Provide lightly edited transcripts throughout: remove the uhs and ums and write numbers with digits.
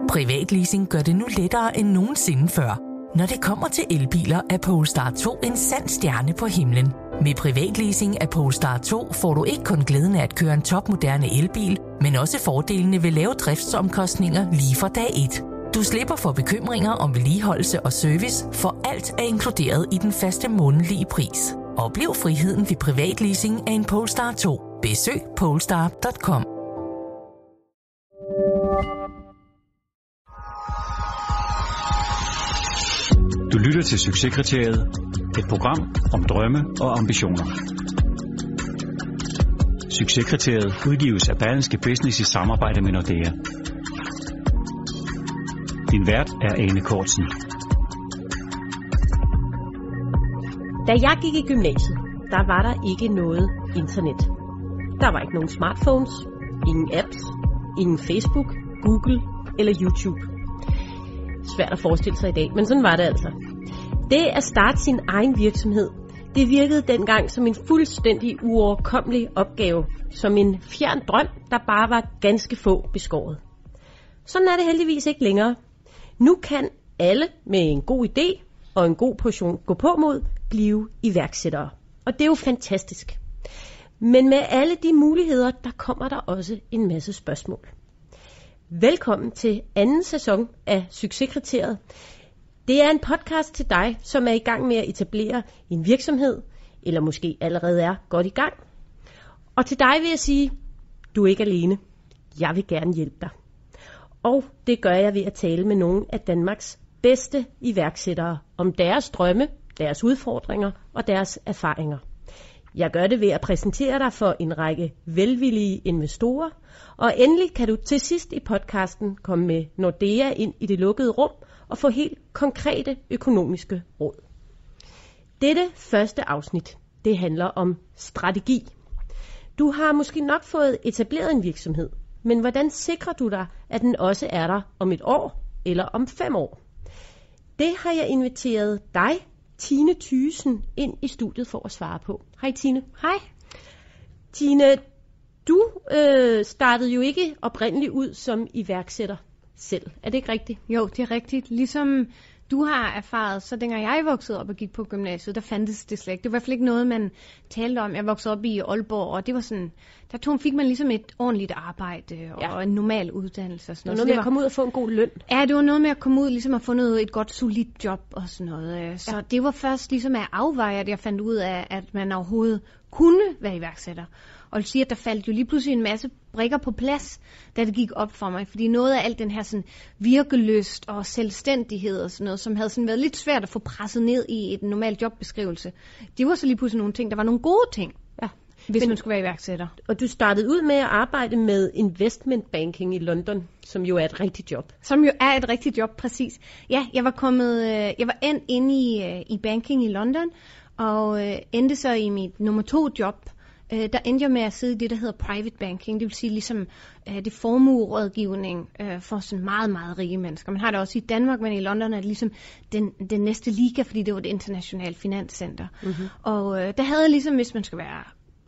Privatleasing gør det nu lettere end nogensinde før. Når det kommer til elbiler, er Polestar 2 en sand stjerne på himlen. Med privatleasing af Polestar 2 får du ikke kun glæden af at køre en topmoderne elbil, men også fordelene ved lave driftsomkostninger lige fra dag 1. Du slipper for bekymringer om vedligeholdelse og service, for alt er inkluderet i den faste månedlige pris. Oplev friheden ved privatleasing af en Polestar 2. Besøg polestar.com. Du lytter til Succeskriteriet, et program om drømme og ambitioner. Succeskriteriet udgives af Berlingske Business i samarbejde med Nordea. Din vært er Ane Cortzen. Da jeg gik i gymnasiet, der var der ikke noget internet. Der var ikke nogen smartphones, ingen apps, ingen Facebook, Google eller YouTube. Svært at forestille sig i dag, men sådan var det altså. Det at starte sin egen virksomhed, det virkede dengang som en fuldstændig uoverkommelig opgave, som en fjern drøm, der bare var ganske få beskåret. Sådan er det heldigvis ikke længere. Nu kan alle med en god idé og en god portion gå på mod blive iværksættere. Og det er jo fantastisk. Men med alle de muligheder, der kommer der også en masse spørgsmål. Velkommen til anden sæson af Succeskriteriet. Det er en podcast til dig, som er i gang med at etablere en virksomhed, eller måske allerede er godt i gang. Og til dig vil jeg sige, du er ikke alene. Jeg vil gerne hjælpe dig. Og det gør jeg ved at tale med nogle af Danmarks bedste iværksættere om deres drømme, deres udfordringer og deres erfaringer. Jeg gør det ved at præsentere dig for en række velvillige investorer, og endelig kan du til sidst i podcasten komme med Nordea ind i det lukkede rum og få helt konkrete økonomiske råd. Dette første afsnit, det handler om strategi. Du har måske nok fået etableret en virksomhed, men hvordan sikrer du dig, at den også er der om 1 år eller om 5 år? Det har jeg inviteret dig, Tine Thyssen, ind i studiet for at svare på. Hej Tine. Hej. Tine, du startede jo ikke oprindeligt ud som iværksætter selv. Er det ikke rigtigt? Jo, det er rigtigt. Ligesom du har erfaret, så dengang jeg voksede op og gik på gymnasiet, der fandtes det slet ikke. Det var i hvert fald ikke noget, man talte om. Jeg voksede op i Aalborg, og det var sådan, der fik man ligesom et ordentligt arbejde og en normal uddannelse og sådan noget. Noget med at komme ud og få en god løn. Ja, det var noget med at komme ud ligesom at få et godt, solidt job og sådan noget. Så det var først ligesom at afveje, at jeg fandt ud af, at man overhovedet kunne være iværksætter. Og det siger, at der faldt jo lige pludselig en masse brikker på plads, da det gik op for mig. Fordi noget af alt den her sådan virkelyst og selvstændighed og sådan noget, som havde sådan været lidt svært at få presset ned i et normalt jobbeskrivelse, det var så lige pludselig nogle ting, der var nogle gode ting, hvis man skulle være iværksætter. Og du startede ud med at arbejde med investment banking i London, som jo er et rigtigt job. Som jo er et rigtigt job, præcis. Ja, jeg var endt inde i banking i London, og endte så i mit nummer 2 job. Der endte jeg med at sidde i det, der hedder private banking. Det vil sige ligesom det formuerådgivning for sådan meget, meget rige mennesker. Man har det også i Danmark, men i London er det ligesom den næste liga, fordi det var det internationale finanscenter. Mm-hmm. Og der havde jeg ligesom, hvis man skal være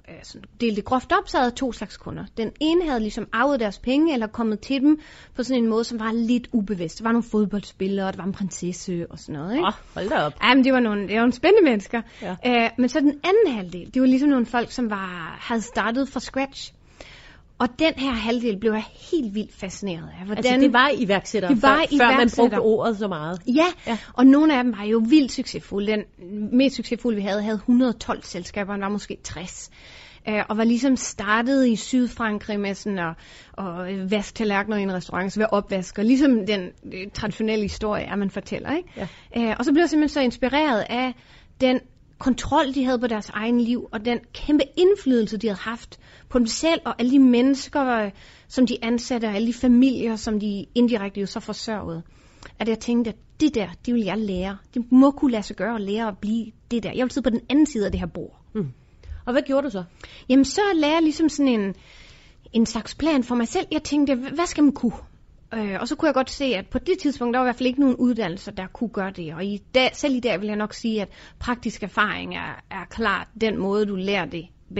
delt det groft op, så havde jeg 2 slags kunder. Den ene havde ligesom arvet deres penge, eller kommet til dem på sådan en måde, som var lidt ubevidst. Der var nogle fodboldspillere, og der var en prinsesse og sådan noget. Ikke? Hold da op. Ja, men det var nogle spændende mennesker. Ja. Men så den anden halvdel, det var ligesom nogle folk, som havde startet fra scratch. Og den her halvdel blev jeg helt vildt fascineret af. Altså det var iværksættere, før man brugte ordet så meget. Ja, og nogle af dem var jo vildt succesfulde. Den mest succesfulde, vi havde 112 selskaber, og var måske 60. Og var ligesom startet i Sydfrankrig med sådan og vaske tallerkener i en restaurant, så være opvasker. Ligesom den traditionelle historie, man fortæller. Ikke? Ja. Og så blev jeg simpelthen så inspireret af den kontrol, de havde på deres egen liv, og den kæmpe indflydelse, de havde haft på dem selv, og alle de mennesker, som de ansatte, og alle de familier, som de indirekte jo så forsørgede. At jeg tænkte, at det vil jeg lære. Det må kunne lade sig gøre at lære at blive det der. Jeg vil sidde på den anden side af det her bord. Mm. Og hvad gjorde du så? Jamen, så lagde jeg ligesom sådan en slags plan for mig selv. Jeg tænkte, hvad skal man kunne? Og så kunne jeg godt se, at på det tidspunkt, der var i hvert fald ikke nogen uddannelser, der kunne gøre det. Og selv i dag vil jeg nok sige, at praktisk erfaring er klart den måde, du lærer det bedst.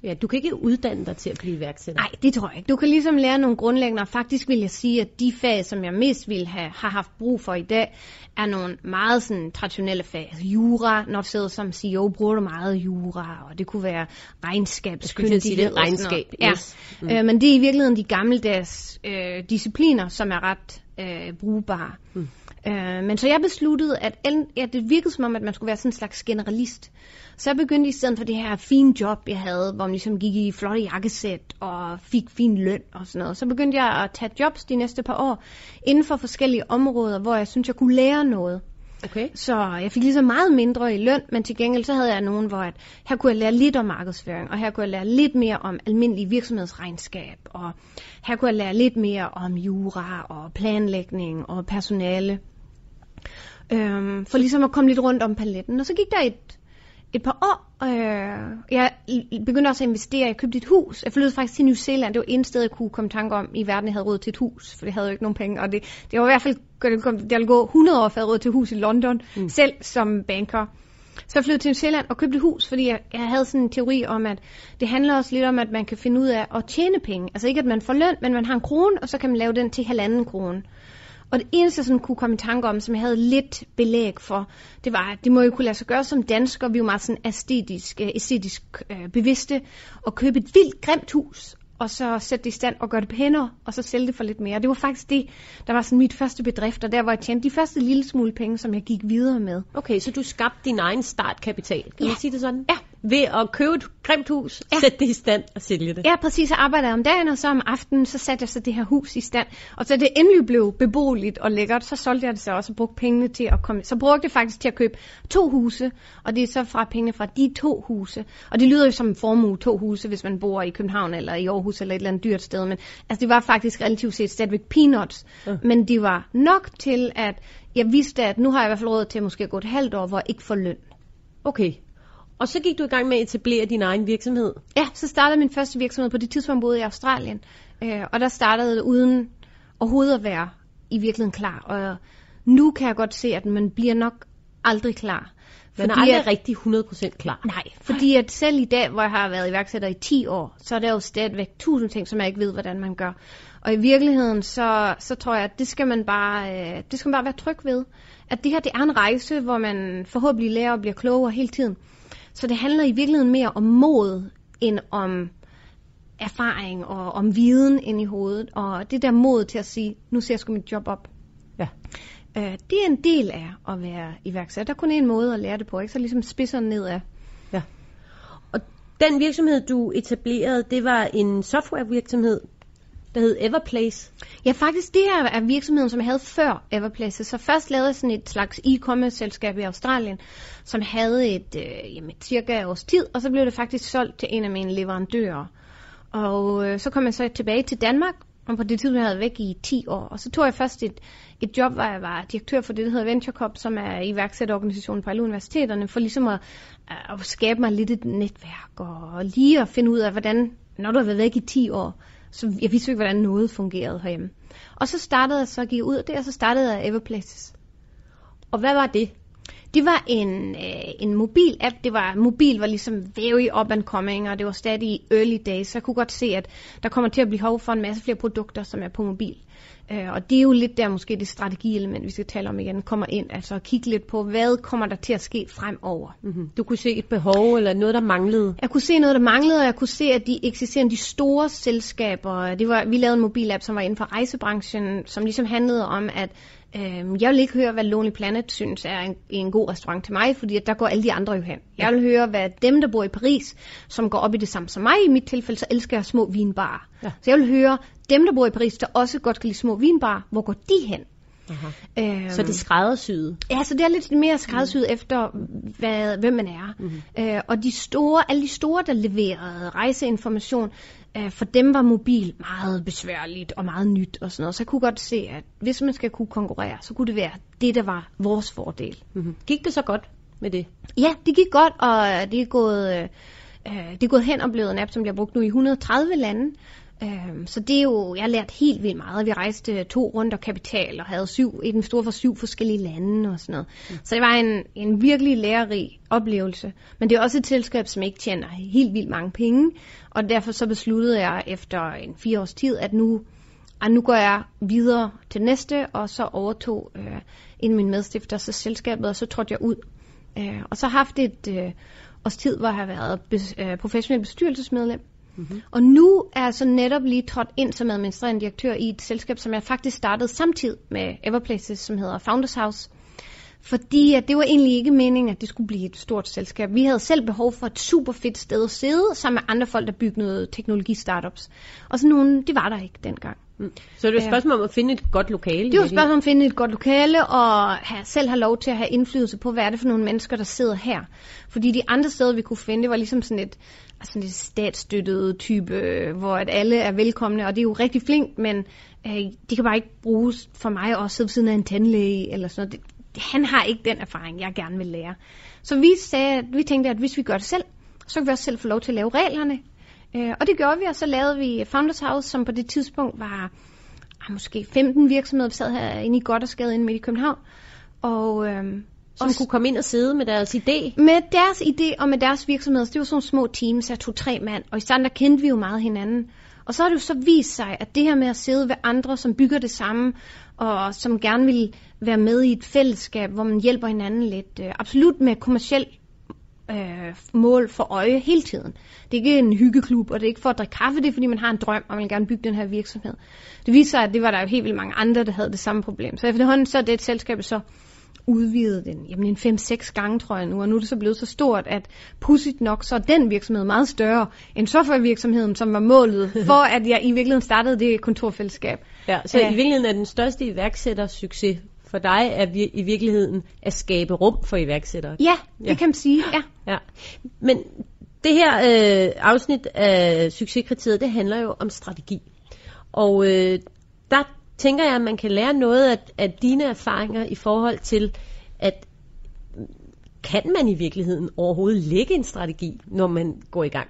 Ja, du kan ikke uddanne dig til at blive iværksætter. Nej, det tror jeg ikke. Du kan ligesom lære nogle grundlæggende, og faktisk vil jeg sige, at de fag, som jeg mest ville har haft brug for i dag, er nogle meget sådan traditionelle fag. Altså jura, når du sidder som CEO, bruger du meget jura, og det kunne være regnskabskyndighed. Regnskab, yes. Ja. Men det er i virkeligheden de gammeldags discipliner, som er ret brugbare. Men så jeg besluttede, at det virkede som om, at man skulle være sådan en slags generalist. Så jeg begyndte i stedet for det her fine job, jeg havde, hvor man ligesom gik i flotte jakkesæt og fik fin løn og sådan noget. Så begyndte jeg at tage jobs de næste par år inden for forskellige områder, hvor jeg synes jeg kunne lære noget. Okay. Så jeg fik ligesom meget mindre i løn, men til gengæld så havde jeg nogen, hvor her kunne jeg lære lidt om markedsføring, og her kunne jeg lære lidt mere om almindelig virksomhedsregnskab, og her kunne jeg lære lidt mere om jura og planlægning og personale. For ligesom at komme lidt rundt om paletten. Og så gik der et par år, jeg begyndte også at investere. Jeg købte et hus. Jeg flyttede faktisk til New Zealand. Det var et sted, jeg kunne komme i tanke om i verden, jeg havde råd til et hus, for det havde jo ikke nogen penge. Og det var i hvert fald, det ville gå 100 år, for jeg havde råd til et hus i London, selv som banker. Så jeg flyttede til New Zealand og købte et hus, fordi jeg havde sådan en teori om, at det handler også lidt om, at man kan finde ud af at tjene penge. Altså ikke, at man får løn, men man har en krone, og så kan man lave den til 1,5 krone. Og det eneste, jeg sådan kunne komme i tanke om, som jeg havde lidt belæg for, det var, at det må jo kunne lade sig gøre som dansker. Vi er jo meget sådan æstetisk bevidste, og købe et vildt grimt hus, og så sætte det i stand og gøre det pænere, og så sælge det for lidt mere. Det var faktisk det, der var sådan mit første bedrift, og der hvor jeg tjente de første lille smule penge, som jeg gik videre med. Okay, så du skabte din egen startkapital, kan man sige det sådan? Ja. Ved at købe et grimt hus, sætte det i stand og sælge det. Ja, præcis. Jeg arbejdede om dagen, og så om aftenen, så satte jeg så det her hus i stand. Og så det endelig blev beboeligt og lækkert, så solgte jeg det så også og brugte pengene til at komme. Så brugte jeg faktisk til at købe 2 huse, og det er så fra pengene fra de 2 huse. Og det lyder jo som en formue, 2 huse, hvis man bor i København eller i Aarhus eller et eller andet dyrt sted. Men altså, det var faktisk relativt set stadigvæk peanuts. Men det var nok til, at jeg vidste, at nu har jeg i hvert fald råd til at måske gå et halvt år, hvor jeg ikke får løn. Okay. Og så gik du i gang med at etablere din egen virksomhed? Ja, så startede min første virksomhed på det tidspunkt, boede i Australien. Og der startede det uden overhovedet at være i virkeligheden klar. Og nu kan jeg godt se, at man bliver nok aldrig klar. Man er aldrig rigtig 100% klar. Nej, fordi at selv i dag, hvor jeg har været iværksætter i 10 år, så er der jo stadigvæk 1000 ting, som jeg ikke ved, hvordan man gør. Og i virkeligheden, så tror jeg, at det skal man bare være tryg ved. At det her, det er en rejse, hvor man forhåbentlig lærer og bliver klogere hele tiden. Så det handler i virkeligheden mere om mod, end om erfaring og om viden ind i hovedet. Og det der mod til at sige, nu ser jeg sgu mit job op. Ja. Det er en del af at være iværksætter. Der er kun en måde at lære det på, ikke? Så ligesom spidser nedad. Ja. Og den virksomhed, du etablerede, det var en softwarevirksomhed, der hed Everplace. Ja, faktisk det her er virksomheden, som jeg havde før Everplace. Så først lavede jeg sådan et slags e-commerce-selskab i Australien, som havde et cirka års tid, og så blev det faktisk solgt til en af mine leverandører. Og så kom jeg så tilbage til Danmark, og på det tidspunkt havde jeg været væk i 10 år. Og så tog jeg først et job, hvor jeg var direktør for det, der hedder Venture Corp, som er iværksætterorganisationen på alle universiteterne, for ligesom at skabe mig lidt et netværk, og lige at finde ud af, hvordan, når du har været væk i 10 år, så jeg vidste ikke, hvordan noget fungerede herhjemme. Og så startede jeg, så gik jeg ud af det, og så startede jeg Everplaces. Og hvad var det? Det var en mobil app. Mobil var ligesom very up and coming, og det var stadig i early days. Så jeg kunne godt se, at der kommer til at blive behov for en masse flere produkter, som er på mobil. Og det er jo lidt der måske det strategielement, vi skal tale om igen, kommer ind. Altså at kigge lidt på, hvad kommer der til at ske fremover. Mm-hmm. Du kunne se et behov eller noget, der manglede? Jeg kunne se noget, der manglede, og jeg kunne se, at de eksisterende, de store selskaber, vi lavede en mobilapp, som var inden for rejsebranchen, som ligesom handlede om, at jeg vil ikke høre, hvad Lonely Planet synes er en god restaurant til mig, fordi der går alle de andre jo hen. Jeg vil høre, hvad dem, der bor i Paris, som går op i det samme som mig, i mit tilfælde, så elsker jeg små vinbarer. Ja. Så jeg vil høre, dem, der bor i Paris, der også godt kan lide små vinbarer, hvor går de hen? Så det er skræddersyet? Ja, så det er lidt mere skræddersyet efter, hvem man er. Og alle de store, der leverede rejseinformation, for dem var mobil meget besværligt og meget nyt og sådan noget. Så jeg kunne godt se, at hvis man skal kunne konkurrere, så kunne det være det, der var vores fordel. Mm-hmm. Gik det så godt med det? Ja, det gik godt, og det er gået hen og blevet en app, som jeg har brugt nu i 130 lande. Så det er jo, jeg har lært helt vildt meget. Vi rejste 2 runder kapital og havde 7 forskellige lande og sådan noget. Så det var en virkelig lærerig oplevelse. Men det er også et selskab, som ikke tjener helt vildt mange penge. Og derfor så besluttede jeg efter en 4 års tid, at nu går jeg videre til næste, og så overtog en af mine medstifter så selskabet, og så trådte jeg ud. Og så har haft et års tid, hvor jeg har været professionel bestyrelsesmedlem. Mm-hmm. Og nu er jeg så netop lige trådt ind som administrerende direktør i et selskab, som jeg faktisk startede samtidig med Everplaces, som hedder Founders House. Fordi at det var egentlig ikke meningen, at det skulle blive et stort selskab. Vi havde selv behov for et super fedt sted at sidde, sammen med andre folk, der byggede teknologi-startups. Og sådan nogle, det var der ikke dengang. Så det er et spørgsmål om at finde et godt lokale? Det er et spørgsmål om at finde et godt lokale, og selv have lov til at have indflydelse på, hvad er det for nogle mennesker, der sidder her. Fordi de andre steder, vi kunne finde, det var ligesom sådan et statsstøttet type, hvor at alle er velkomne, og det er jo rigtig flinkt, men de kan bare ikke bruges for mig at sidde ved siden af en tandlæge eller sådan noget. Han har ikke den erfaring, jeg gerne vil lære. Så vi tænkte, at hvis vi gør det selv, så kan vi også selv få lov til at lave reglerne. Og det gjorde vi, og så lavede vi Founders House, som på det tidspunkt var måske 15 virksomheder, vi sad herinde i Gothersgade inde midt i København. Og som kunne komme ind og sidde med deres idé? Med deres idé og med deres virksomheder. Det var sådan små teams af 2-3 mand, og i starten der kendte vi jo meget hinanden. Og så har det jo så vist sig, at det her med at sidde ved andre, som bygger det samme, og som gerne vil være med i et fællesskab, hvor man hjælper hinanden lidt, absolut med kommercielt mål for øje hele tiden. Det er ikke en hyggeklub, og det er ikke for at drikke kaffe, det er fordi man har en drøm, og man vil gerne bygge den her virksomhed. Det viser sig, at det var der jo helt vildt mange andre, der havde det samme problem. Så efterhånden så er det et selskab, så udvidet en 5-6 gange, tror jeg nu, og nu er det så blevet så stort, at pudsigt nok, så er den virksomhed meget større end softwarevirksomheden, som var målet for, at jeg i virkeligheden startede det kontorfællesskab. Ja, så i virkeligheden er den største iværksættersucces for dig er i virkeligheden at skabe rum for iværksættere. Ja, det kan man sige, ja. Men det her afsnit af Succeskriteriet, det handler jo om strategi. Og der tænker jeg, at man kan lære noget af dine erfaringer i forhold til, at kan man i virkeligheden overhovedet lægge en strategi, når man går i gang?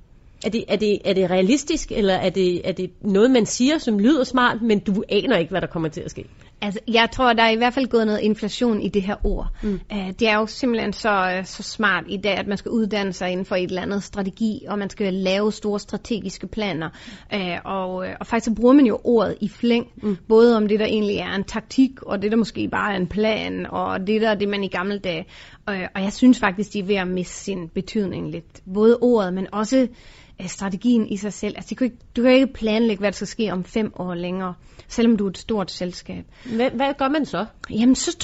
Er det realistisk, eller er det noget, man siger, som lyder smart, men du aner ikke, hvad der kommer til at ske? Altså, jeg tror, der er i hvert fald gået noget inflation i det her ord. Det er jo simpelthen så smart i dag, at man skal uddanne sig inden for et eller andet strategi, og man skal lave store strategiske planer. Og faktisk så bruger man jo ordet i flæng, både om det, der egentlig er en taktik, og det, der måske bare er en plan, og det, der er det, man i gamle dage. Og jeg synes faktisk, de er ved at miste sin betydning lidt. Både ordet, men også strategien i sig selv. Altså, du kan ikke planlægge, hvad der skal ske om 5 år længere, selvom du er et stort selskab. Hvad gør man så? Jamen, så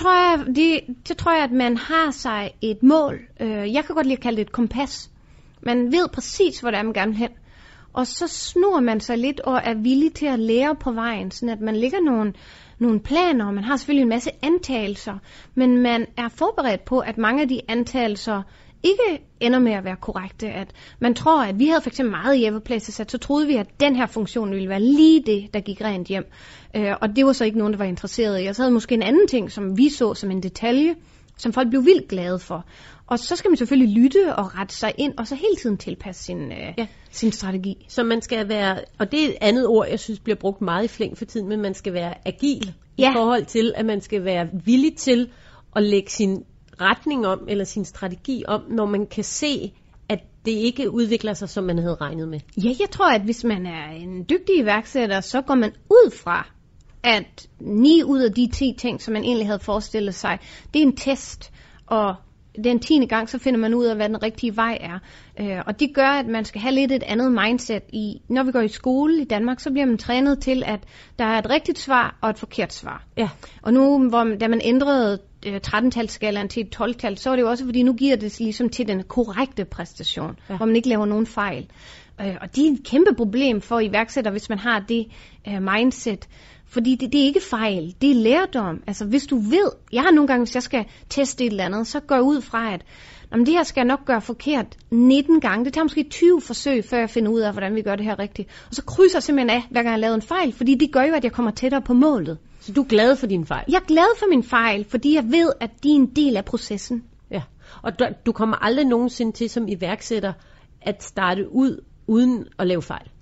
tror jeg, at man har sig et mål. Jeg kan godt lide at kalde det et kompas. Man ved præcis, hvor det er, man gerne vil hen. Og så snor man sig lidt og er villig til at lære på vejen, sådan at man lægger nogle planer, og man har selvfølgelig en masse antagelser, men man er forberedt på, at mange af de antagelser ikke ender med at være korrekte. At man tror, at vi havde for eksempel meget i Everplaces, at så troede vi, at den her funktion ville være lige det, der gik rent hjem. Og det var så ikke nogen, der var interesseret i. Og så havde måske en anden ting, som vi så som en detalje, som folk blev vildt glade for. Og så skal man selvfølgelig lytte og rette sig ind, og så hele tiden tilpasse sin strategi. Så man skal være, og det er et andet ord, jeg synes bliver brugt meget i flæng for tiden, men man skal være agil i forhold til, at man skal være villig til at lægge sin retning om, eller sin strategi om, når man kan se, at det ikke udvikler sig, som man havde regnet med. Ja, jeg tror, at hvis man er en dygtig iværksætter, så går man ud fra, at 9 ud af de 10 ting, som man egentlig havde forestillet sig, det er en test, og den 10. gang, så finder man ud af, hvad den rigtige vej er. Og det gør, at man skal have lidt et andet mindset i. Når vi går i skole i Danmark, så bliver man trænet til, at der er et rigtigt svar og et forkert svar. Ja. Og nu, da man ændrede 13-talsskalaen til et 12-tal, så er det jo også, fordi nu giver det ligesom til den korrekte præstation, hvor man ikke laver nogen fejl. Og det er et kæmpe problem for iværksættere, hvis man har det mindset. Fordi det er ikke fejl, det er lærdom. Altså hvis du ved, jeg har nogle gange, hvis jeg skal teste et eller andet, så går jeg ud fra, at det her skal jeg nok gøre forkert 19 gange. Det tager måske 20 forsøg, før jeg finder ud af, hvordan vi gør det her rigtigt. Og så krydser jeg simpelthen af, hver gang jeg har lavet en fejl, fordi det gør jo, at jeg kommer tættere på målet. Så du er glad for din fejl? Jeg er glad for min fejl, fordi jeg ved, at de er en del af processen. Ja, og du kommer aldrig nogensinde til som iværksætter at starte ud uden at lave fejl?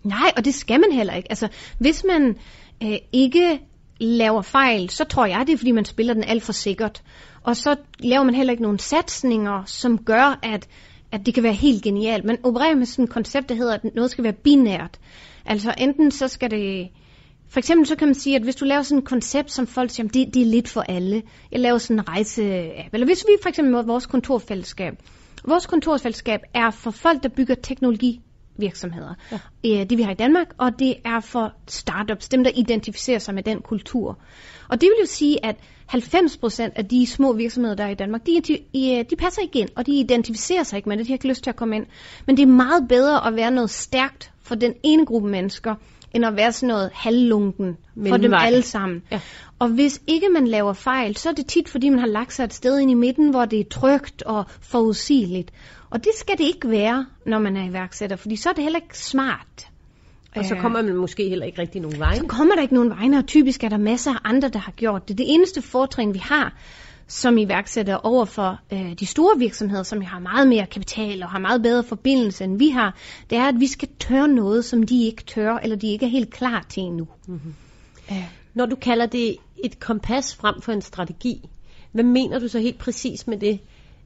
Nej, og det skal man heller ikke. Altså, hvis man ikke laver fejl, så tror jeg, det er, fordi man spiller den alt for sikkert. Og så laver man heller ikke nogle satsninger, som gør, at det kan være helt genialt. Man opererer med sådan et koncept, der hedder, at noget skal være binært. Altså enten så skal det... For eksempel så kan man sige, at hvis du laver sådan et koncept, som folk siger, det er lidt for alle. Jeg laver sådan en rejse-app. Eller hvis vi for eksempel med vores kontorfællesskab. Vores kontorfællesskab er for folk, der bygger teknologivirksomheder. Ja. Det vi har i Danmark, og det er for startups, dem der identificerer sig med den kultur. Og det vil jo sige, at 90% af de små virksomheder, der er i Danmark, de passer ikke ind, og de identificerer sig ikke med det. De har ikke lyst til at komme ind. Men det er meget bedre at være noget stærkt for den ene gruppe mennesker, end at være sådan noget halvlunken for dem alle sammen. Ja. Og hvis ikke man laver fejl, så er det tit, fordi man har lagt sig et sted ind i midten, hvor det er trygt og forudsigeligt. Og det skal det ikke være, når man er iværksætter, fordi så er det heller ikke smart. Og så kommer man måske heller ikke rigtig nogen vegne. Så kommer der ikke nogen vegne, og typisk er der masser af andre, der har gjort det. Det eneste fortrin, vi har som iværksætter over for de store virksomheder, som har meget mere kapital og har meget bedre forbindelse, end vi har, det er, at vi skal tørre noget, som de ikke tør, eller de ikke er helt klar til endnu. Mm-hmm. Når du kalder det et kompas frem for en strategi, hvad mener du så helt præcis med det?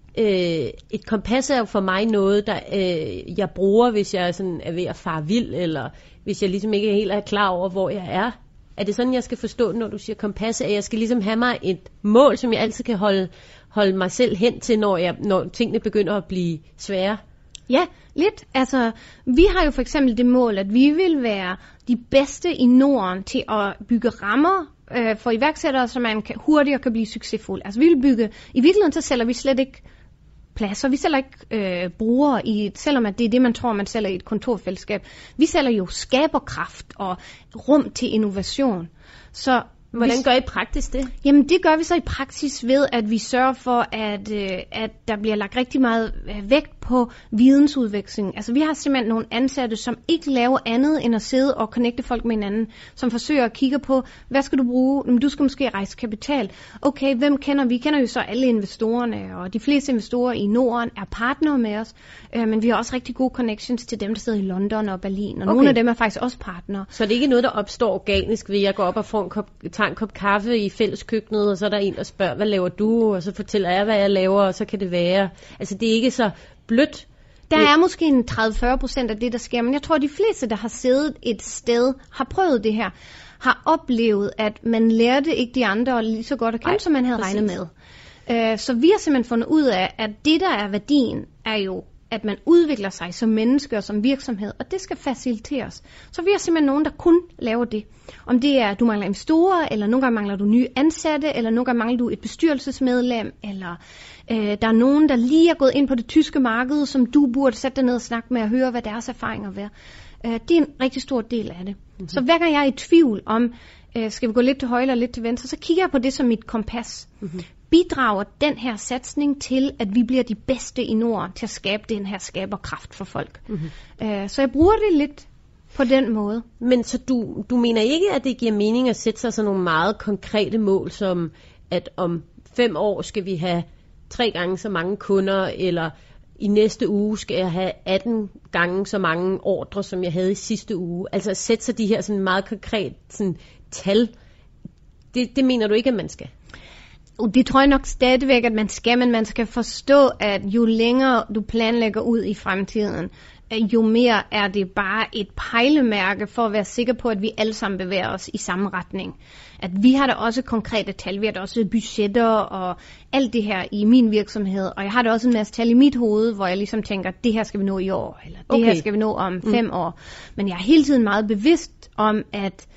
Et kompas er jo for mig noget, der jeg bruger, hvis jeg sådan er ved at fare vild, eller hvis jeg ligesom ikke helt er klar over, hvor jeg er. Er det sådan, jeg skal forstå, når du siger kompas, at jeg skal ligesom have mig et mål, som jeg altid kan holde mig selv hen til, når tingene begynder at blive svære? Ja, lidt. Altså, vi har jo for eksempel det mål, at vi vil være de bedste i Norden til at bygge rammer for iværksættere, så man hurtigere kan blive succesfuld. Altså, vi vil bygge... I virkeligheden, så sælger vi slet ikke pladser. Vi sælger ikke brugere, selvom at det er det, man tror, man sælger i et kontorfællesskab. Vi sælger jo skaberkraft og rum til innovation. Så hvordan gør I praktisk det? Jamen det gør vi så i praksis ved, at vi sørger for, at der bliver lagt rigtig meget vægt på vidensudveksling. Altså vi har simpelthen nogle ansatte, som ikke laver andet end at sidde og connecte folk med hinanden, som forsøger at kigge på, hvad skal du bruge? Jamen, du skal måske rejse kapital. Okay, hvem kender vi? Vi kender jo så alle investorerne, og de fleste investorer i Norden er partnere med os, men vi har også rigtig gode connections til dem, der sidder i London og Berlin, og nogle af dem er faktisk også partnere. Så det er ikke noget, der opstår organisk ved at gå op og få en kop kaffe i fælleskøkkenet, og så er der en, der spørger, hvad laver du? Og så fortæller jeg, hvad jeg laver, og så kan det være. Altså, det er ikke så blødt. Der er måske en 30-40% af det, der sker, men jeg tror, de fleste, der har siddet et sted, har prøvet det her, har oplevet, at man lærte ikke de andre lige så godt at kende, som man havde regnet med. Så vi har simpelthen fundet ud af, at det, der er værdien, er jo, at man udvikler sig som menneske og som virksomhed, og det skal faciliteres. Så vi har simpelthen nogen, der kun laver det. Om det er, at du mangler investorer, eller nogle gange mangler du nye ansatte, eller nogle gange mangler du et bestyrelsesmedlem, eller der er nogen, der lige er gået ind på det tyske marked, som du burde sætte dig ned og snakke med og høre, hvad deres erfaringer er. Det er en rigtig stor del af det. Mm-hmm. Så hver gang jeg er i tvivl om, skal vi gå lidt til højre eller lidt til venstre, så kigger jeg på det som mit kompas. Mm-hmm. Bidrager den her satsning til, at vi bliver de bedste i Norden til at skabe den her skaberkraft for folk. Mm-hmm. Så jeg bruger det lidt på den måde. Men så du mener ikke, at det giver mening at sætte sig sådan nogle meget konkrete mål, som at om 5 år skal vi have 3 gange så mange kunder, eller i næste uge skal jeg have 18 gange så mange ordre, som jeg havde i sidste uge. Altså at sætte sig de her sådan meget konkret sådan, tal. Det mener du ikke, at man skal? Det tror jeg nok stadigvæk, at man skal, men man skal forstå, at jo længere du planlægger ud i fremtiden, jo mere er det bare et pejlemærke for at være sikker på, at vi alle sammen bevæger os i samme retning. At vi har da også konkrete tal, vi har da også budgetter og alt det her i min virksomhed, og jeg har da også en masse tal i mit hoved, hvor jeg ligesom tænker, det her skal vi nå i år, eller det her skal vi nå om 5 år. Men jeg er hele tiden meget bevidst om, at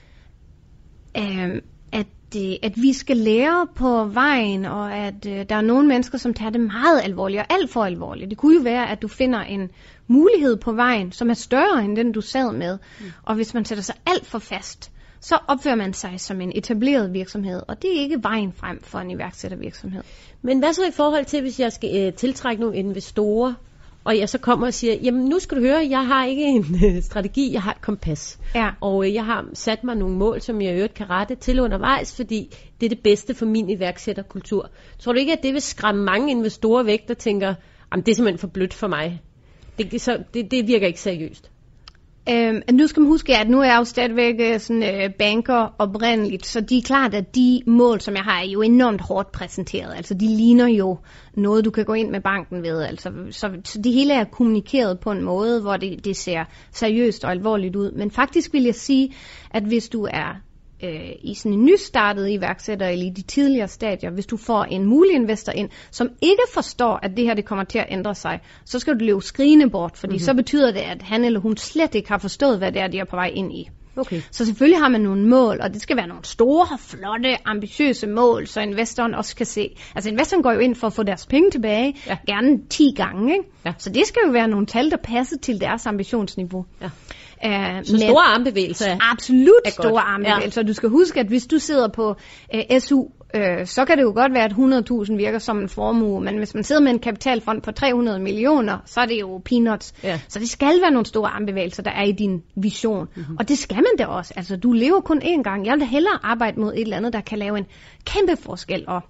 vi skal lære på vejen, og at der er nogle mennesker, som tager det meget alvorligt, og alt for alvorligt. Det kunne jo være, at du finder en mulighed på vejen, som er større end den, du sad med. Og hvis man sætter sig alt for fast, så opfører man sig som en etableret virksomhed, og det er ikke vejen frem for en iværksættervirksomhed. Men hvad så i forhold til, hvis jeg skal tiltrække nogle investorer, og jeg så kommer og siger, jamen nu skal du høre, jeg har ikke en strategi, jeg har et kompas. Ja. Og jeg har sat mig nogle mål, som jeg i øvrigt kan rette til undervejs, fordi det er det bedste for min iværksætterkultur. Tror du ikke, at det vil skræmme mange investorer væk, der tænker, jamen det er simpelthen for blødt for mig? Det virker ikke seriøst. Nu skal man huske, at nu er jeg jo stadigvæk banker oprindeligt, så det er klart, at de mål, som jeg har, er jo enormt hårdt præsenteret. Altså, de ligner jo noget, du kan gå ind med banken ved. Altså, så det hele er kommunikeret på en måde, hvor det ser seriøst og alvorligt ud. Men faktisk vil jeg sige, at hvis du er i sådan en nystartet iværksætter eller i de tidligere stadier, hvis du får en mulig investor ind, som ikke forstår, at det her det kommer til at ændre sig, så skal du løbe skrigende bort, fordi så betyder det, at han eller hun slet ikke har forstået, hvad det er, de er på vej ind i. Okay. Så selvfølgelig har man nogle mål, og det skal være nogle store, flotte, ambitiøse mål, så investoren også kan se. Altså investoren går jo ind for at få deres penge tilbage, gerne 10 gange, ikke? Ja. Så det skal jo være nogle tal, der passer til deres ambitionsniveau. Ja. Så store armbevægelser absolut store armbevægelser. Ja. Du skal huske, at hvis du sidder på SU, så kan det jo godt være, at 100.000 virker som en formue, men hvis man sidder med en kapitalfond på 300 millioner, så er det jo peanuts. Ja. Så det skal være nogle store armbevægelser, der er i din vision. Mm-hmm. Og det skal man da også. Altså, du lever kun én gang. Jeg vil da hellere arbejde mod et eller andet, der kan lave en kæmpe forskel og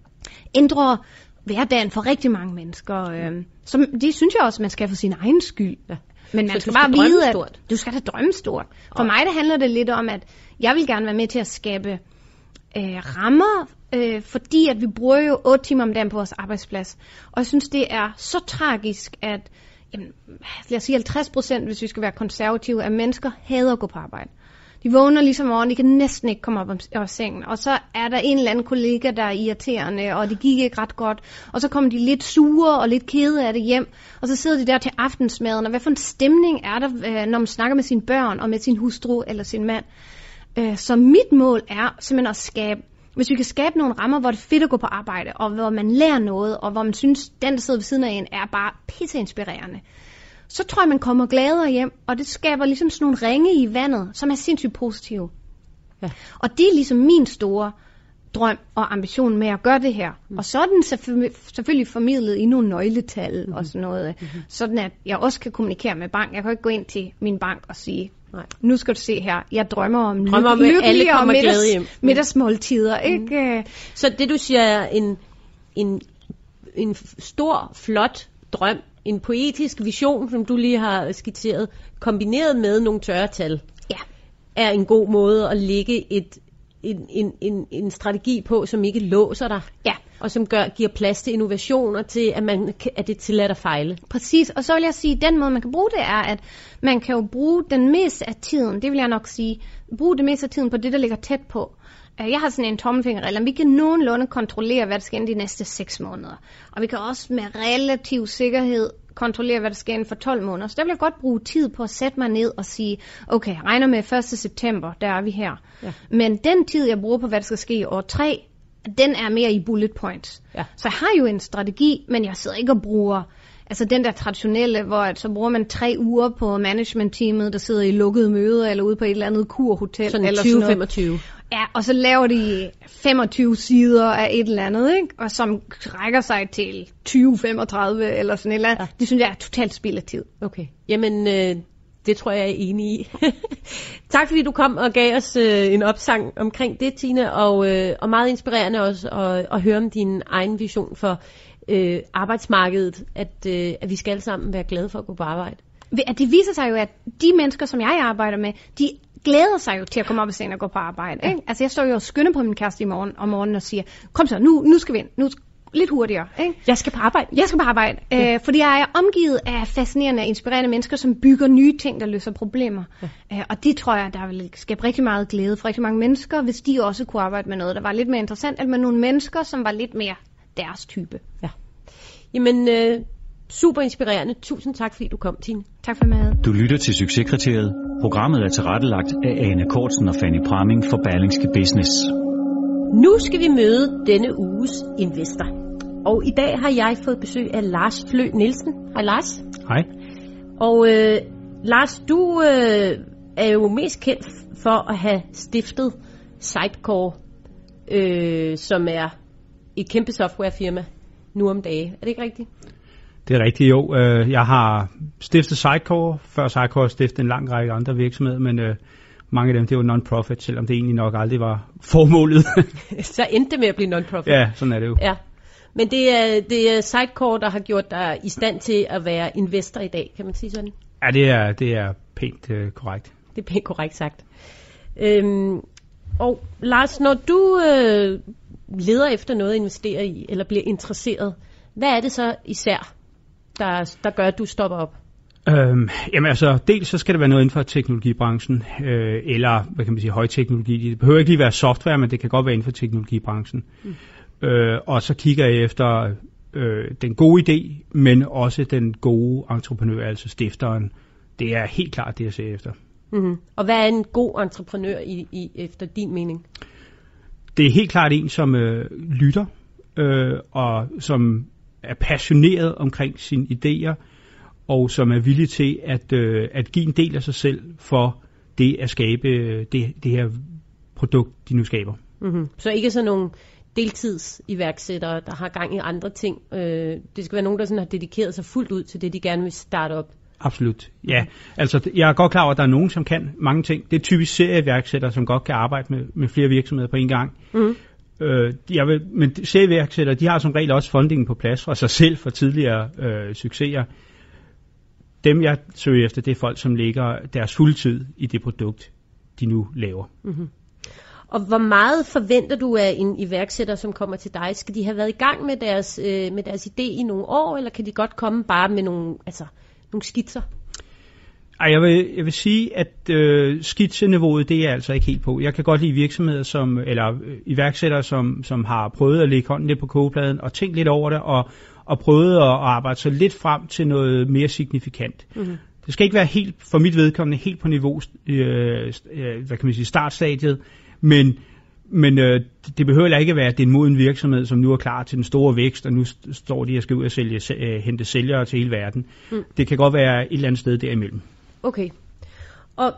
ændre hverdagen for rigtig mange mennesker. Så det synes jeg også, man skal for sin egen skyld. Ja. Men man skal bare vide, at du skal da drømme stort. For mig det handler det lidt om, at jeg vil gerne være med til at skabe rammer, fordi at vi bruger jo 8 timer om dagen på vores arbejdsplads. Og jeg synes, det er så tragisk, at lad os sige 50%, hvis vi skal være konservative, af mennesker hader at gå på arbejde. De vågner ligesom morgen, de kan næsten ikke komme op af sengen. Og så er der en eller anden kollega, der er irriterende, og det gik ikke ret godt. Og så kommer de lidt sure og lidt kede af det hjem. Og så sidder de der til aftensmaden, og hvad for en stemning er der, når man snakker med sine børn og med sin hustru eller sin mand. Så mit mål er simpelthen at skabe, hvis vi kan skabe nogle rammer, hvor det er fedt at gå på arbejde, og hvor man lærer noget, og hvor man synes, den der sidder ved siden af en, er bare pisseinspirerende. Så tror jeg, man kommer gladere hjem, og det skaber ligesom sådan nogle ringe i vandet, som er sindssygt positive. Ja. Og det er ligesom min store drøm og ambition med at gøre det her. Og så er den selvfølgelig formidlet i nogle nøgletal og sådan noget, sådan at jeg også kan kommunikere med bank. Jeg kan ikke gå ind til min bank og sige, nej, nu skal du se her, jeg drømmer om lykkelige og middagsmåltider. Ikke? Så det du siger er en stor, flot drøm, en poetisk vision, som du lige har skitseret, kombineret med nogle tørre tal, er en god måde at lægge en strategi på, som ikke låser dig, og som giver plads til innovationer, til at det tillader at fejle. Præcis, og så vil jeg sige, at den måde, man kan bruge det, er, at man kan jo bruge den meste af tiden, det vil jeg nok sige, bruge det meste af tiden på det, der ligger tæt på. Jeg har sådan en tommelfingerregel, at vi kan nogenlunde kontrollere, hvad der sker de næste 6 måneder. Og vi kan også med relativ sikkerhed kontrollere, hvad der sker inden for 12 måneder. Så der vil jeg godt bruge tid på at sætte mig ned og sige, okay, jeg regner med 1. september, der er vi her. Ja. Men den tid, jeg bruger på, hvad der skal ske i år 3, den er mere i bullet points. Ja. Så jeg har jo en strategi, men jeg sidder ikke og bruger altså den der traditionelle, hvor så bruger man 3 uger på managementteamet, der sidder i lukkede møder eller ude på et eller andet kurhotel. Sådan 2025. Ja, og så laver de 25 sider af et eller andet, ikke? Og som rækker sig til 2035 eller sådan et eller andet. Ja. Det synes jeg er totalt spild af tid. Okay. Jamen, det tror jeg er enig i. Tak fordi du kom og gav os en opsang omkring det, Tina, og meget inspirerende også at høre om din egen vision for arbejdsmarkedet, at vi skal alle sammen være glade for at gå på arbejde. Det viser sig jo, at de mennesker, som jeg arbejder med, de glæder sig jo til at komme op i sengen og gå på arbejde. Ikke? Altså jeg står jo og skynder på min kæreste om morgenen og siger, kom så, nu skal vi ind, nu lidt hurtigere. Ikke? Jeg skal på arbejde. Ja. Fordi jeg er omgivet af fascinerende og inspirerende mennesker, som bygger nye ting, der løser problemer. Ja. Og det tror jeg, der vil skabe rigtig meget glæde for rigtig mange mennesker, hvis de også kunne arbejde med noget, der var lidt mere interessant, end med nogle mennesker, som var lidt mere deres type. Ja. Jamen, super inspirerende. Tusind tak, fordi du kom, Tine. Tak for meget. Du lytter til Succeskriteriet. Programmet er tilrettelagt af Ane Kortsen og Fanny Pramming for Berlingske Business. Nu skal vi møde denne uges investor. Og i dag har jeg fået besøg af Lars Flø Nielsen. Hej Lars. Hej. Og Lars, du er jo mest kendt for at have stiftet Sitecore, som er et kæmpe softwarefirma nu om dage. Er det ikke rigtigt? Det er rigtigt, jo. Jeg har stiftet Sitecore. Før Sitecore stiftet en lang række andre virksomheder, men mange af dem, det var non-profit, selvom det egentlig nok aldrig var formålet. Så endte det med at blive non-profit. Ja, sådan er det jo. Ja. Men det er Sitecore, der har gjort dig i stand til at være investor i dag, kan man sige sådan? Ja, det er pænt korrekt. Det er pænt korrekt sagt. Og Lars, når du leder efter noget at investere i, eller bliver interesseret, hvad er det så især, der gør, at du stopper op? Jamen altså, dels så skal det være noget inden for teknologibranchen, eller hvad kan man sige, højteknologi. Det behøver ikke lige være software, men det kan godt være inden for teknologibranchen. Og så kigger jeg efter den gode idé, men også den gode entreprenør, altså stifteren. Det er helt klart det, jeg ser efter. Mm-hmm. Og hvad er en god entreprenør efter din mening? Det er helt klart en, som lytter, og som er passioneret omkring sine idéer, og som er villig til at give en del af sig selv for det at skabe det her produkt, de nu skaber. Mm-hmm. Så ikke sådan nogle deltidsiværksættere, der har gang i andre ting. Det skal være nogen, der sådan har dedikeret sig fuldt ud til det, de gerne vil starte op. Absolut, ja. Altså, jeg er godt klar over, at der er nogen, som kan mange ting. Det er typisk serieværksættere, som godt kan arbejde med flere virksomheder på en gang. Mm. Men serieværksættere, de har som regel også fundingen på plads fra sig selv for tidligere succeser. Dem, jeg søger efter, det er folk, som lægger deres fuldtid i det produkt, de nu laver. Mm-hmm. Og hvor meget forventer du af en iværksætter, som kommer til dig? Skal de have været i gang med deres idé i nogle år, eller kan de godt komme bare med nogle skitser? Ej, jeg vil sige, at skitseniveauet, det er jeg altså ikke helt på. Jeg kan godt lide virksomheder, eller iværksættere, som har prøvet at lægge hånden lidt på kogepladen og tænkt lidt over det, og prøvet at arbejde sig lidt frem til noget mere signifikant. Mm-hmm. Det skal ikke være helt, for mit vedkommende, helt på niveau, hvad kan man sige, startstadiet, men det behøver ikke at være, at det er en moden virksomhed, som nu er klar til den store vækst, og nu står de og skal ud og hente sælgere til hele verden. Mm. Det kan godt være et eller andet sted derimellem. Okay. Og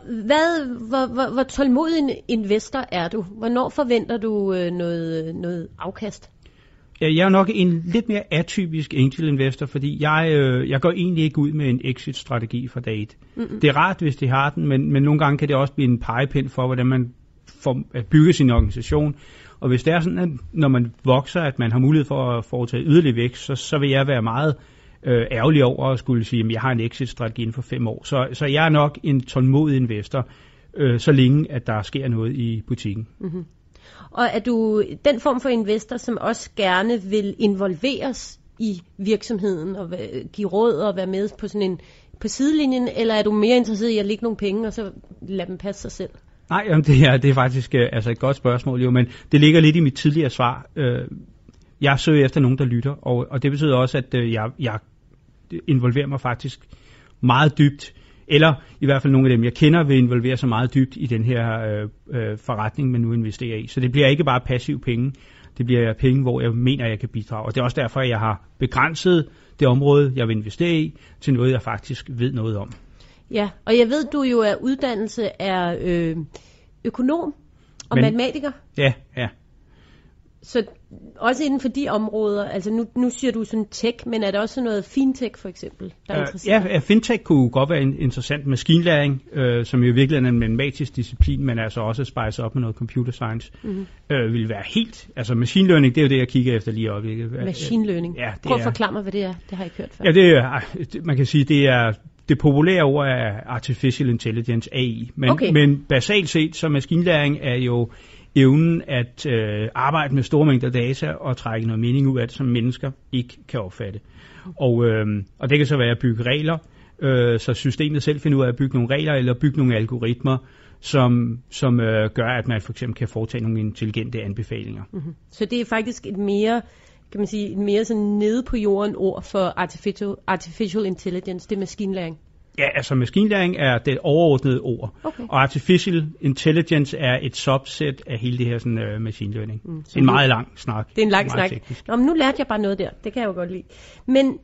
hvor tålmodig en investor er du? Hvornår forventer du noget afkast? Jeg er nok en lidt mere atypisk angel investor, fordi jeg går egentlig ikke ud med en exit-strategi fra dag 1. Mm-hmm. Det er rart, hvis de har den, men nogle gange kan det også blive en pegepind for, hvordan man får at bygge sin organisation. Og hvis det er sådan, at når man vokser, at man har mulighed for at foretage yderligere vækst, så vil jeg være meget ærgerlig over at skulle sige, at jeg har en exit-strategi inden for 5 år. Så jeg er nok en tålmodig investor, så længe at der sker noget i butikken. Mm-hmm. Og er du den form for investor, som også gerne vil involveres i virksomheden og give råd og være med på sådan på sidelinjen, eller er du mere interesseret i at lægge nogle penge og så lade dem passe sig selv? Nej, det er faktisk et godt spørgsmål, jo, men det ligger lidt i mit tidligere svar. Jeg søger efter nogen, der lytter, og det betyder også, at jeg involverer mig faktisk meget dybt, eller i hvert fald nogle af dem, jeg kender, vil involvere sig meget dybt i den her forretning, man nu investerer i. Så det bliver ikke bare passiv penge, det bliver penge, hvor jeg mener, jeg kan bidrage. Og det er også derfor, at jeg har begrænset det område, jeg vil investere i, til noget, jeg faktisk ved noget om. Ja, og jeg ved, du jo er uddannelse er økonom og matematiker. Ja. Så også inden for de områder, altså nu siger du sådan tech, men er der også noget fintech for eksempel, der er interessant? Ja, fintech kunne godt være interessant. Maskinlæring, som jo virkelig er en matematisk disciplin, men altså også spejser op med noget computer science, vil være helt, altså machine learning, det er jo det, jeg kigger efter lige i øjeblikket. Machine learning? Ja, prøv at forklare mig, hvad det er. Det har jeg ikke hørt før. Ja, man kan sige, det er det populære ord er artificial intelligence, AI. Men basalt set, så maskinlæring er jo evnen at arbejde med store mængder data og trække noget mening ud af det, som mennesker ikke kan opfatte. Og det kan så være at bygge regler, så systemet selv finder ud af at bygge nogle regler eller bygge nogle algoritmer, som gør, at man for eksempel kan foretage nogle intelligente anbefalinger. Mm-hmm. Så det er faktisk et mere sådan nede på jorden ord for artificial intelligence, det er maskinlæring? Ja, altså maskinlæring er det overordnede ord, og artificial intelligence er et subset af hele det her sådan, machine learning. Det er en meget lang snak. Det er en lang snak. Nå, men nu lærte jeg bare noget der, det kan jeg jo godt lide. Men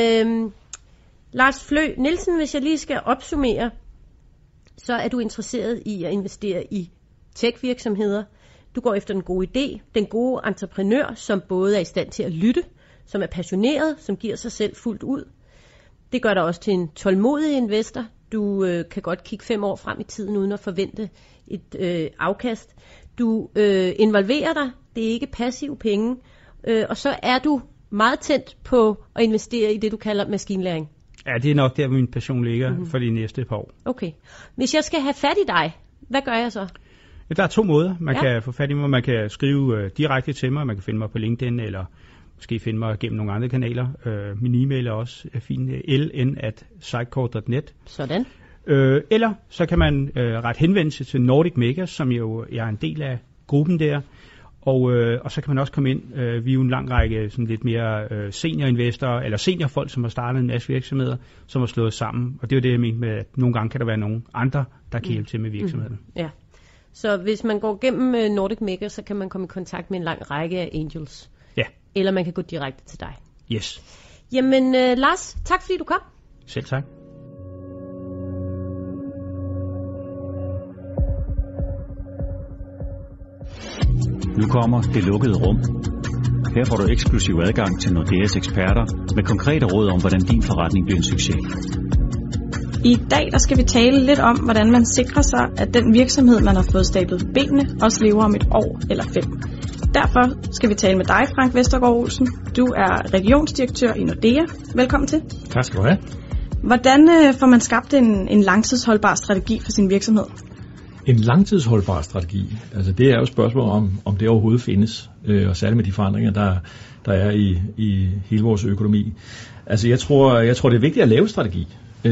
Lars Flø Nielsen, hvis jeg lige skal opsummere, så er du interesseret i at investere i tech-virksomheder. Du går efter den gode idé, den gode entreprenør, som både er i stand til at lytte, som er passioneret, som giver sig selv fuldt ud. Det gør dig også til en tålmodig investor. Du kan godt kigge 5 år frem i tiden, uden at forvente et afkast. Du involverer dig. Det er ikke passive penge. Og så er du meget tændt på at investere i det, du kalder maskinlæring. Ja, det er nok der, min passion ligger for de næste par år. Okay. Hvis jeg skal have fat i dig, hvad gør jeg så? Ja, der er 2 måder, man kan få fat i mig. Man kan skrive direkte til mig, man kan finde mig på LinkedIn, eller måske finde mig gennem nogle andre kanaler. Min e-mail er også fin, ln@sitecore.net. Sådan. Eller så kan man rette henvendelse til Nordic Makers, som jo er en del af gruppen der. Og så kan man også komme ind. Vi er jo en lang række sådan lidt mere seniorinvestorer, eller seniorfolk, som har startet en masse virksomheder, som har slået sammen. Og det er jo det, jeg mener med, at nogle gange kan der være nogle andre, der kan hjælpe til med virksomhederne. Ja. Så hvis man går gennem Nordic Makers, så kan man komme i kontakt med en lang række af angels. Ja. Eller man kan gå direkte til dig. Yes. Jamen, Lars, tak fordi du kom. Selv tak. Nu kommer Det Lukkede Rum. Her får du eksklusiv adgang til Nordeas eksperter med konkrete råd om, hvordan din forretning bliver en succes. I dag der skal vi tale lidt om, hvordan man sikrer sig, at den virksomhed, man har fået stablet på benene, også lever om 1 år eller 5. Derfor skal vi tale med dig, Frank Vestergaard Olsen. Du er regionsdirektør i Nordea. Velkommen til. Tak skal du have. Hvordan får man skabt en langtidsholdbar strategi for sin virksomhed? En langtidsholdbar strategi, altså det er jo et spørgsmål om det overhovedet findes, og særligt med de forandringer, der er i hele vores økonomi. Altså jeg tror det er vigtigt at lave strategi,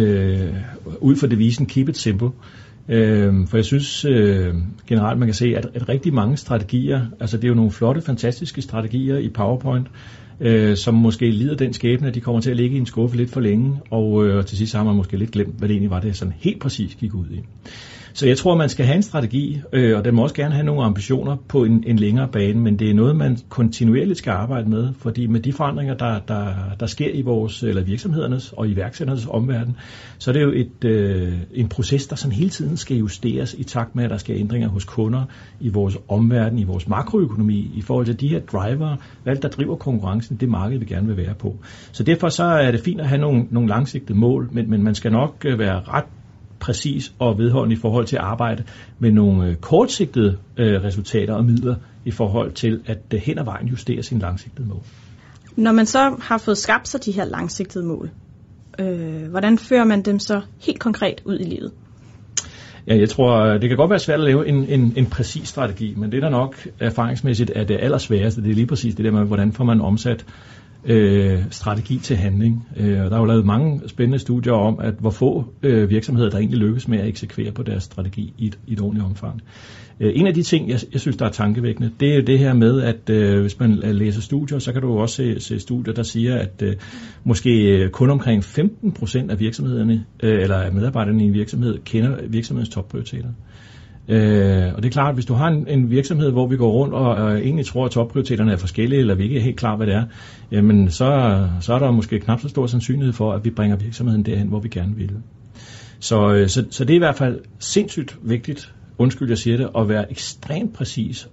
ud fra devisen keep it simple. For jeg synes generelt, man kan se, at rigtig mange strategier, altså det er jo nogle flotte, fantastiske strategier i PowerPoint, som måske lider den skæbne, at de kommer til at ligge i en skuffe lidt for længe, og til sidst har man måske lidt glemt, hvad det egentlig var, det sådan helt præcis gik ud i. Så jeg tror, man skal have en strategi, og den må også gerne have nogle ambitioner på en længere bane, men det er noget, man kontinuerligt skal arbejde med, fordi med de forandringer, der sker i vores eller virksomhedernes og iværksætternes omverden, så er det jo en proces, der sådan hele tiden skal justeres i takt med, at der sker ændringer hos kunder, i vores omverden, i vores makroøkonomi, i forhold til de her driver, hvad der driver konkurrencen, det marked, vi gerne vil være på. Så derfor så er det fint at have nogle langsigtede mål, men man skal nok være ret præcis og vedholdende i forhold til at arbejde med nogle kortsigtede resultater og midler i forhold til at hen ad vejen justere sine langsigtede mål. Når man så har fået skabt sig de her langsigtede mål, hvordan fører man dem så helt konkret ud i livet? Ja, jeg tror, det kan godt være svært at lave en præcis strategi, men det der nok erfaringsmæssigt er det allersværeste, det er lige præcis det der med, hvordan får man omsat strategi til handling. Der er jo lavet mange spændende studier om, at hvor få virksomheder, der egentlig lykkes med at eksekvere på deres strategi i et ordentligt omfang. En af de ting, jeg synes, der er tankevækkende, det er det her med, at hvis man læser studier, så kan du også se studier, der siger, at måske kun omkring 15% af virksomhederne, eller af medarbejderne i en virksomhed, kender virksomhedens topprioriteter. Og det er klart, at hvis du har en virksomhed, hvor vi går rundt og egentlig tror, at topprioriteterne er forskellige, eller vi ikke er helt klar, hvad det er, jamen så er der måske knap så stor sandsynlighed for, at vi bringer virksomheden derhen, hvor vi gerne vil. Så det er i hvert fald sindssygt vigtigt, undskyld jeg siger det, at være ekstremt præcis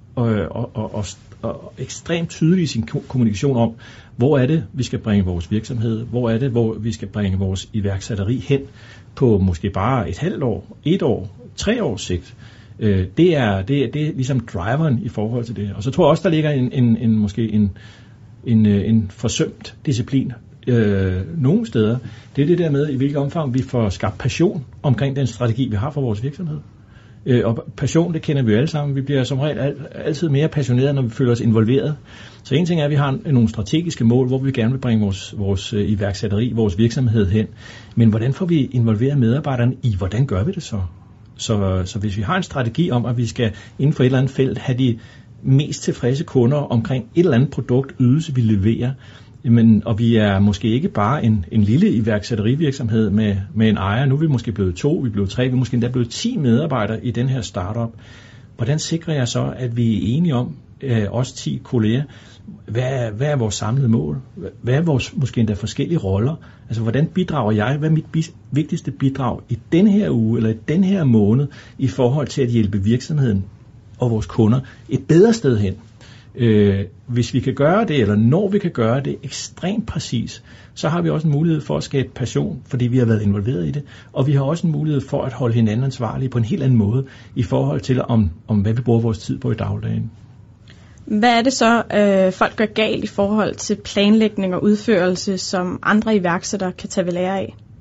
og ekstremt tydelig i sin kommunikation om, hvor er det, vi skal bringe vores virksomhed, hvor er det, hvor vi skal bringe vores iværksætteri hen på måske bare et halvt år, 1 år, 3 års sigt. Det er ligesom driveren i forhold til det. Og så tror jeg også, der ligger måske en forsømt disciplin nogle steder. Det er det der med, i hvilket omfang vi får skabt passion omkring den strategi, vi har for vores virksomhed. Og passion, det kender vi jo alle sammen. Vi bliver som regel altid mere passionerede, når vi føler os involveret. Så en ting er, at vi har nogle strategiske mål, hvor vi gerne vil bringe vores iværksætteri, vores virksomhed hen. Men hvordan får vi involveret medarbejderne i, hvordan gør vi det så? Så hvis vi har en strategi om, at vi skal inden for et eller andet felt have de mest tilfredse kunder omkring et eller andet produkt, ydelse, vi leverer, og vi er måske ikke bare en lille iværksætterivirksomhed med en ejer. Nu er vi måske blevet 2, vi er blevet 3, vi er måske endda blevet 10 medarbejdere i den her startup. Hvordan sikrer jeg så, at vi er enige om, os 10 kolleger, hvad er vores samlede mål? Hvad er vores måske endda forskellige roller? Altså, hvordan bidrager jeg? Hvad er mit vigtigste bidrag i den her uge eller i den her måned i forhold til at hjælpe virksomheden og vores kunder et bedre sted hen? Hvis vi kan gøre det, eller når vi kan gøre det ekstremt præcis, så har vi også en mulighed for at skabe passion, fordi vi har været involveret i det, og vi har også en mulighed for at holde hinanden ansvarlige på en helt anden måde i forhold til, om hvad vi bruger vores tid på i dagligdagen. Hvad er det så, folk gør galt i forhold til planlægning og udførelse, som andre iværksættere kan tage ved lære af?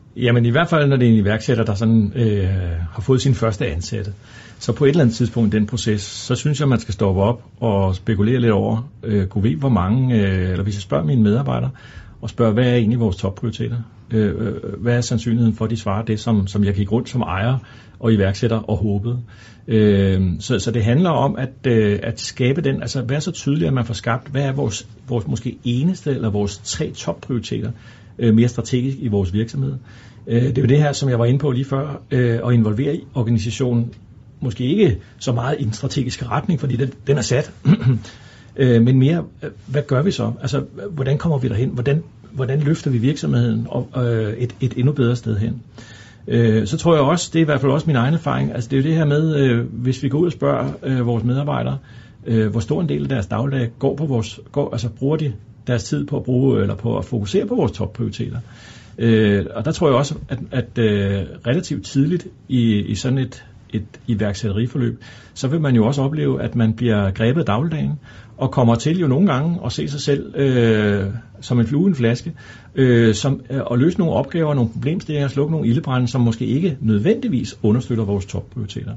Jamen i hvert fald, når det er en iværksætter, der sådan, har fået sin første ansatte. Så på et eller andet tidspunkt i den proces, så synes jeg, man skal stoppe op og spekulere lidt over, kunne vi hvor mange, eller hvis jeg spørger mine medarbejdere, og spørger, hvad er egentlig vores topprioriteter? Hvad er sandsynligheden for, at de svarer det, som jeg gik rundt som ejer og iværksætter og håbede? Så det handler om at skabe den, altså være så tydeligt, at man får skabt, hvad er vores måske eneste eller vores 3 topprioriteter mere strategisk i vores virksomhed. Det er jo det her, som jeg var inde på lige før, at involvere i organisationen, måske ikke så meget i en strategisk retning, fordi den er sat, men mere, hvad gør vi så? Altså, hvordan kommer vi derhen? Hvordan løfter vi virksomheden et endnu bedre sted hen? Så tror jeg også, det er i hvert fald også min egen erfaring, altså det er jo det her med, hvis vi går ud og spørger vores medarbejdere, hvor stor en del af deres dagligdag bruger de deres tid på at bruge, eller på at fokusere på vores topprioriteter. Og der tror jeg også, at relativt tidligt i sådan et iværksætteriforløb, så vil man jo også opleve, at man bliver grebet af dagligdagen, og kommer til jo nogle gange at se sig selv som en flue i en flaske, og løse nogle opgaver, nogle problemstillinger, slukke nogle ildebrande, som måske ikke nødvendigvis understøtter vores topprioriteter.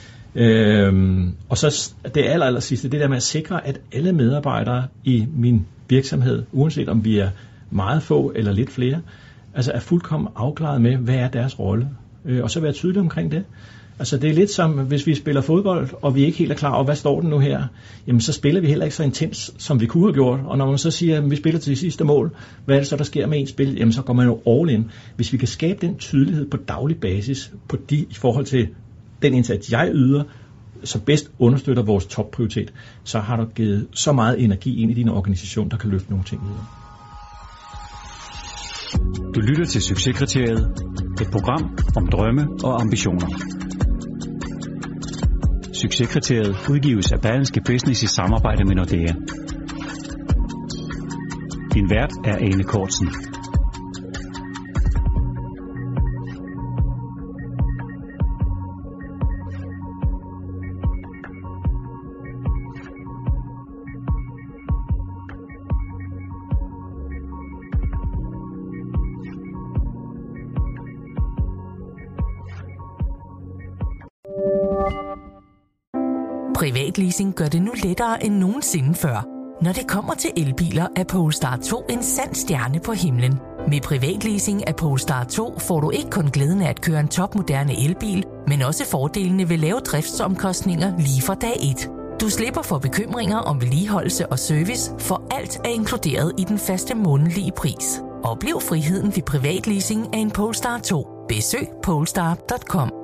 Og så det aller sidste, det der med at sikre, at alle medarbejdere i min virksomhed, uanset om vi er meget få eller lidt flere, altså er fuldkommen afklaret med, hvad er deres rolle, og så være tydelig omkring det. Altså det er lidt som, hvis vi spiller fodbold, og vi ikke helt er klar over, hvad står den nu her, jamen så spiller vi heller ikke så intens, som vi kunne have gjort. Og når man så siger, at vi spiller til sidste mål, hvad er det så, der sker med ens spil? Jamen så går man jo all in. Hvis vi kan skabe den tydelighed på daglig basis, i forhold til den indsats, jeg yder, så bedst understøtter vores topprioritet, så har du givet så meget energi ind i din organisation, der kan løfte nogle ting videre. Du lytter til Succeskriteriet, et program om drømme og ambitioner. Succeskriteriet udgives af Berlingske Business i samarbejde med Nordea. Din vært er Ane Kortsen. Privatleasing gør det nu lettere end nogensinde før. Når det kommer til elbiler, er Polestar 2 en sand stjerne på himlen. Med privatleasing af Polestar 2 får du ikke kun glæden af at køre en topmoderne elbil, men også fordelene ved lave driftsomkostninger lige fra dag 1. Du slipper for bekymringer om vedligeholdelse og service, for alt er inkluderet i den faste månedlige pris. Oplev friheden ved privatleasing af en Polestar 2. Besøg polestar.com.